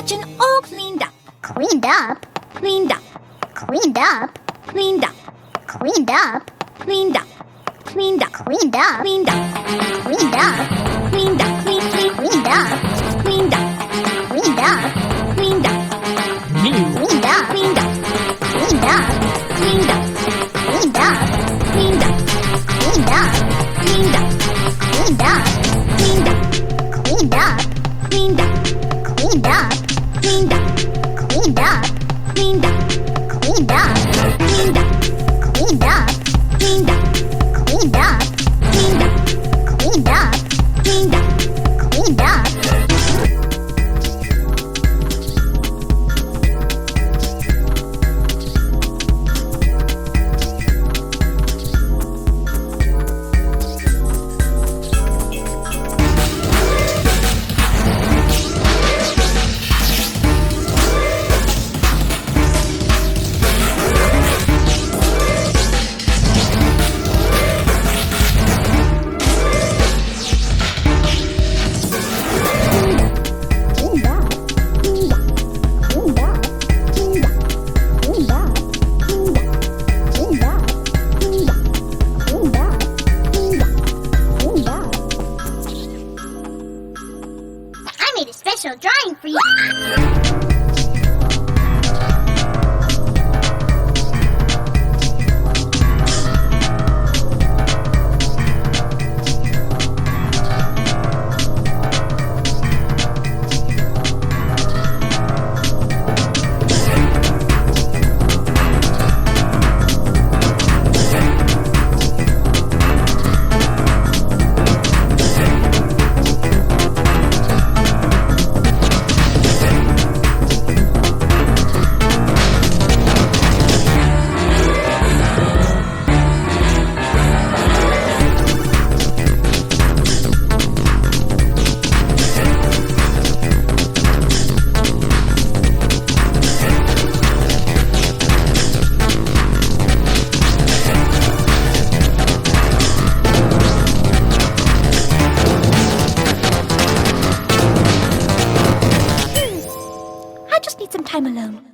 kitchen all cleaned up. Cleaned up? Cleaned up. Cleaned up? Cleaned up. Cleaned up? Cleaned up. Cleaned up. Cleaned up? Cleaned up. Cleaned up? Cleaned up. Cleaned up? Cleaned up. Cleaned up? Cleaned up. Cleaned up? Cleaned up. Cleaned up? Cleaned up. Cleaned up? Cleaned up. Cleaned up? Cleaned up. Cleaned up? Cleaned up. Cleaned up? Cleaned up. Cleaned up? Cleaned up. Cleaned up? Cleaned up. Cleaned up? Cleaned up. Cleaned up? Cleaned up. Cleaned up? Cleaned up. Cleaned up? Cleaned up. Cleaned up? I made a special drawing for you. I just need some time alone.